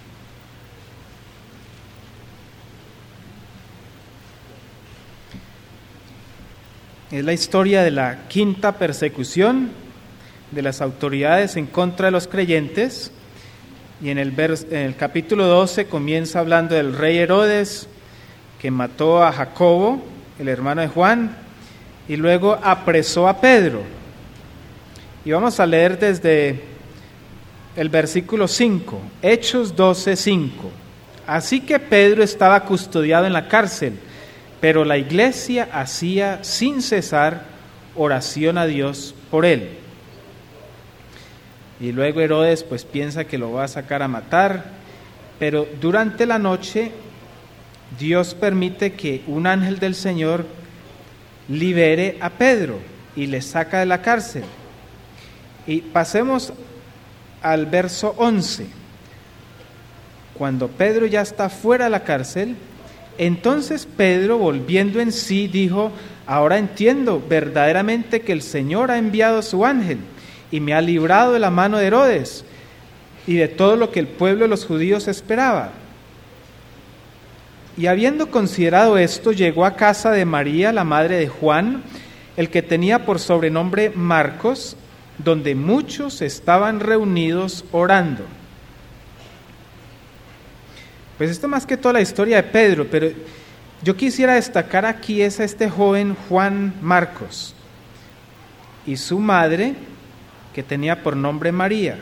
es la historia de la quinta persecución de las autoridades en contra de los creyentes, y en el capítulo 12 comienza hablando del rey Herodes, que mató a Jacobo, el hermano de Juan, y luego apresó a Pedro. Y vamos a leer desde el versículo 5, Hechos 12, 5. Así que Pedro estaba custodiado en la cárcel, pero la iglesia hacía sin cesar oración a Dios por él. Y luego Herodes pues piensa que lo va a sacar a matar, pero durante la noche Dios permite que un ángel del Señor libere a Pedro y le saca de la cárcel. Y pasemos al verso 11. Cuando Pedro ya está fuera de la cárcel, entonces Pedro, volviendo en sí, dijo: ahora entiendo verdaderamente que el Señor ha enviado a su ángel y me ha librado de la mano de Herodes y de todo lo que el pueblo de los judíos esperaba. Y habiendo considerado esto, llegó a casa de María, la madre de Juan, el que tenía por sobrenombre Marcos, donde muchos estaban reunidos orando. Pues esto más que toda la historia de Pedro, pero yo quisiera destacar aquí es a este joven Juan Marcos y su madre, que tenía por nombre María.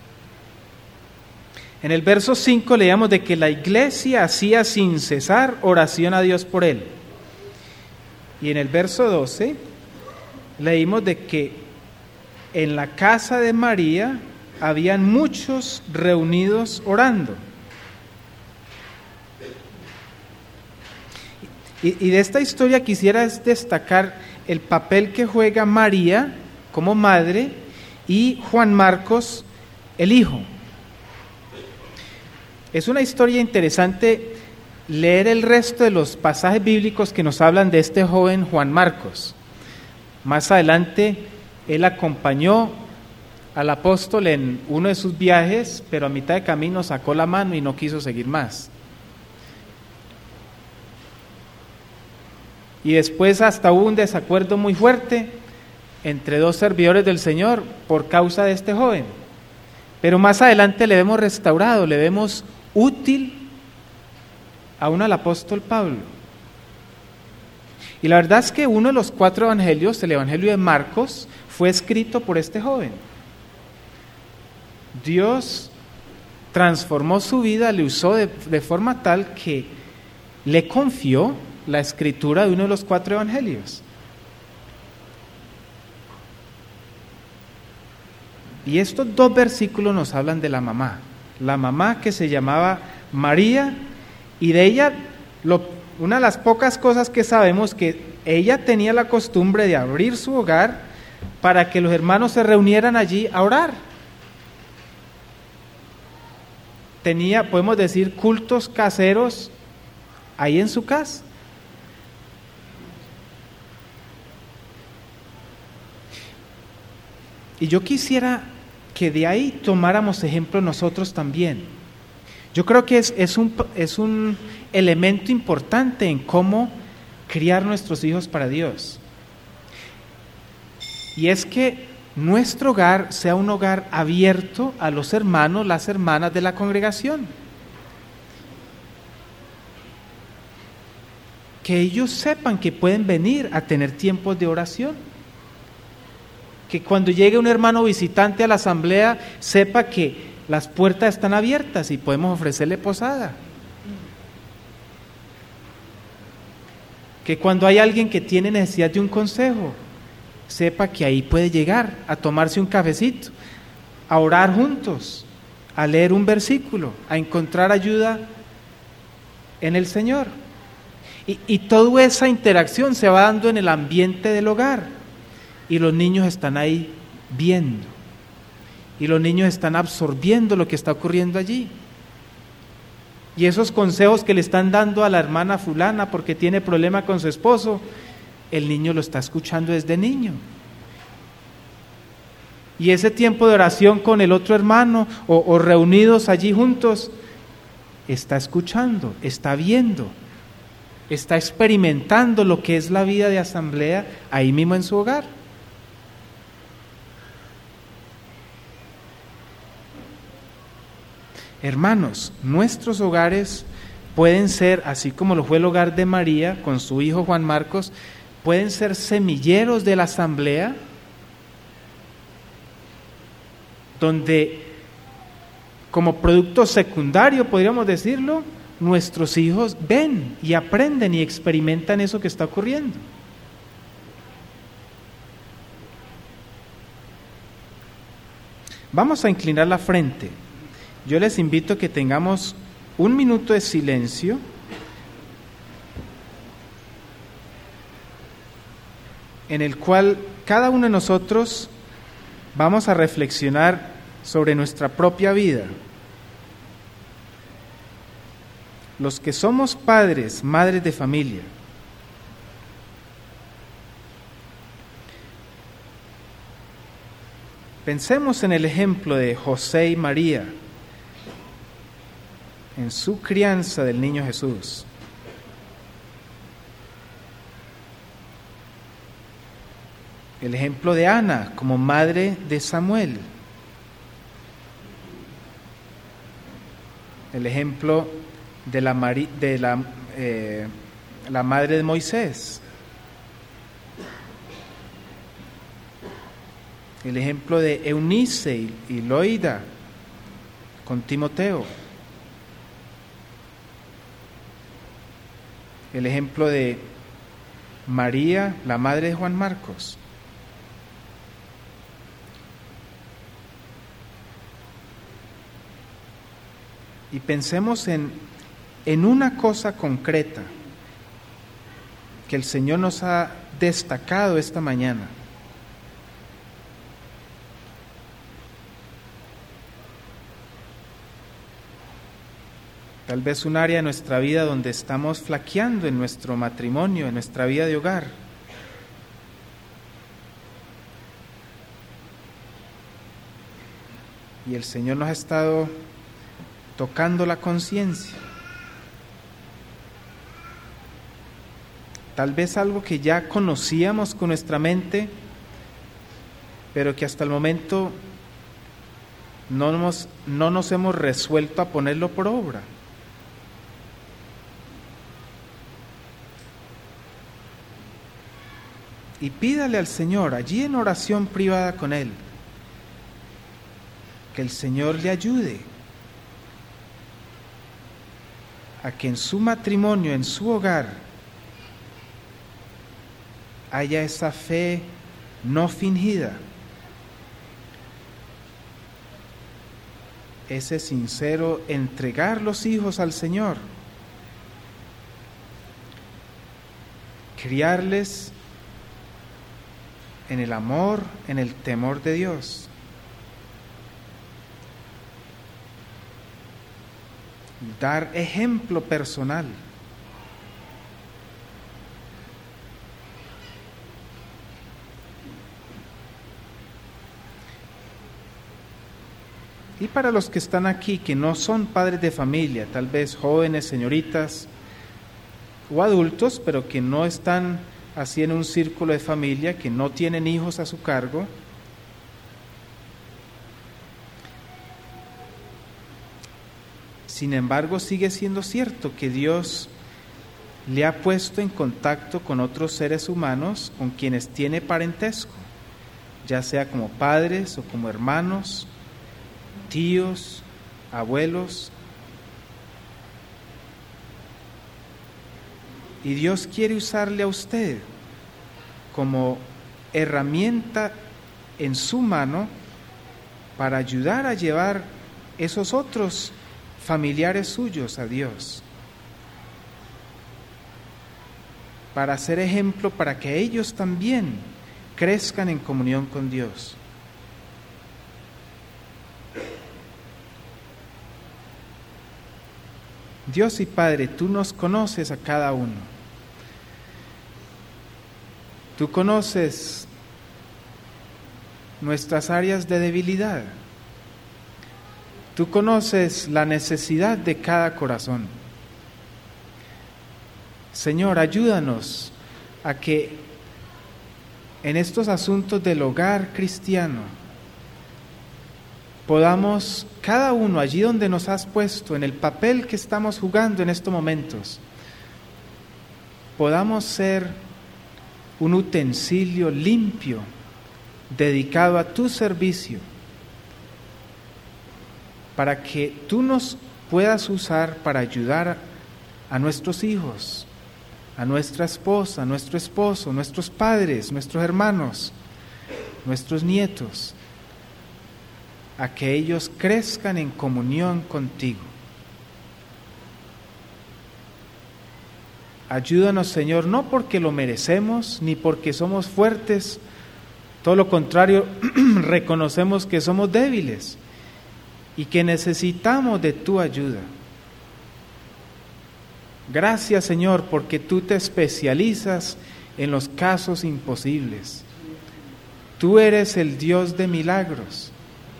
En el verso 5 leíamos de que la iglesia hacía sin cesar oración a Dios por él. Y en el verso 12 leímos de que en la casa de María habían muchos reunidos orando. Y de esta historia quisiera destacar el papel que juega María como madre y Juan Marcos, el hijo. Es una historia interesante leer el resto de los pasajes bíblicos que nos hablan de este joven Juan Marcos. Más adelante, él acompañó al apóstol en uno de sus viajes, pero a mitad de camino sacó la mano y no quiso seguir más. Y después hasta hubo un desacuerdo muy fuerte entre dos servidores del Señor por causa de este joven. Pero más adelante le vemos restaurado, le vemos útil aún al apóstol Pablo. Y la verdad es que uno de los 4 evangelios, el evangelio de Marcos, fue escrito por este joven. Dios transformó su vida, le usó de forma tal que le confió la escritura de uno de los 4 evangelios. Y estos 2 versículos nos hablan de la mamá que se llamaba María, y de ella, una de las pocas cosas que sabemos, que ella tenía la costumbre de abrir su hogar para que los hermanos se reunieran allí a orar. Tenía, podemos decir, cultos caseros ahí en su casa. Y yo quisiera que de ahí tomáramos ejemplo nosotros también. Yo creo que es un elemento importante en cómo criar nuestros hijos para Dios. Y es que nuestro hogar sea un hogar abierto a los hermanos, las hermanas de la congregación. Que ellos sepan que pueden venir a tener tiempos de oración. Que cuando llegue un hermano visitante a la asamblea, sepa que las puertas están abiertas y podemos ofrecerle posada. Que cuando hay alguien que tiene necesidad de un consejo, sepa que ahí puede llegar a tomarse un cafecito, a orar juntos, a leer un versículo, a encontrar ayuda en el Señor. Y toda esa interacción se va dando en el ambiente del hogar. Y los niños están ahí viendo. Y los niños están absorbiendo lo que está ocurriendo allí. Y esos consejos que le están dando a la hermana fulana porque tiene problema con su esposo, el niño lo está escuchando desde niño. Y ese tiempo de oración con el otro hermano o reunidos allí juntos, está escuchando, está viendo, está experimentando lo que es la vida de asamblea ahí mismo en su hogar. Hermanos, nuestros hogares pueden ser, así como lo fue el hogar de María con su hijo Juan Marcos, pueden ser semilleros de la asamblea, donde como producto secundario, podríamos decirlo, nuestros hijos ven y aprenden y experimentan eso que está ocurriendo. Vamos a inclinar la frente. Yo les invito a que tengamos un minuto de silencio en el cual cada uno de nosotros vamos a reflexionar sobre nuestra propia vida. Los que somos padres, madres de familia, pensemos en el ejemplo de José y María en su crianza del niño Jesús. El ejemplo de Ana como madre de Samuel. El ejemplo de la madre de Moisés. El ejemplo de Eunice y Loida con Timoteo. El ejemplo de María, la madre de Juan Marcos. Y pensemos en una cosa concreta que el Señor nos ha destacado esta mañana. Tal vez un área de nuestra vida donde estamos flaqueando en nuestro matrimonio, en nuestra vida de hogar. Y el Señor nos ha estado tocando la conciencia. Tal vez algo que ya conocíamos con nuestra mente, pero que hasta el momento no nos hemos resuelto a ponerlo por obra. Y pídale al Señor, allí en oración privada con Él, que el Señor le ayude a que en su matrimonio, en su hogar, haya esa fe no fingida, ese sincero entregar los hijos al Señor, criarles en el amor, en el temor de Dios. Dar ejemplo personal. Y para los que están aquí, que no son padres de familia, tal vez jóvenes, señoritas o adultos, pero que no están así en un círculo de familia, que no tienen hijos a su cargo, sin embargo sigue siendo cierto que Dios le ha puesto en contacto con otros seres humanos con quienes tiene parentesco, ya sea como padres o como hermanos, tíos, abuelos. Y Dios quiere usarle a usted como herramienta en su mano para ayudar a llevar esos otros familiares suyos a Dios, para ser ejemplo para que ellos también crezcan en comunión con Dios. Dios y Padre, tú nos conoces a cada uno. Tú conoces nuestras áreas de debilidad. Tú conoces la necesidad de cada corazón. Señor, ayúdanos a que en estos asuntos del hogar cristiano podamos, cada uno allí donde nos has puesto, en el papel que estamos jugando en estos momentos, podamos ser un utensilio limpio, dedicado a tu servicio, para que tú nos puedas usar para ayudar a nuestros hijos, a nuestra esposa, a nuestro esposo, nuestros padres, nuestros hermanos, nuestros nietos, a que ellos crezcan en comunión contigo. Ayúdanos, Señor, no porque lo merecemos, ni porque somos fuertes, todo lo contrario, reconocemos que somos débiles y que necesitamos de tu ayuda. Gracias, Señor, porque tú te especializas en los casos imposibles. Tú eres el Dios de milagros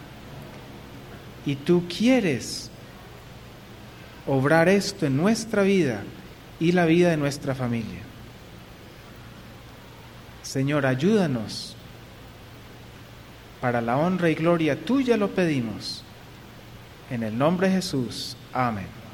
y tú quieres obrar esto en nuestra vida y la vida de nuestra familia. Señor, ayúdanos. Para la honra y gloria tuya lo pedimos. En el nombre de Jesús. Amén.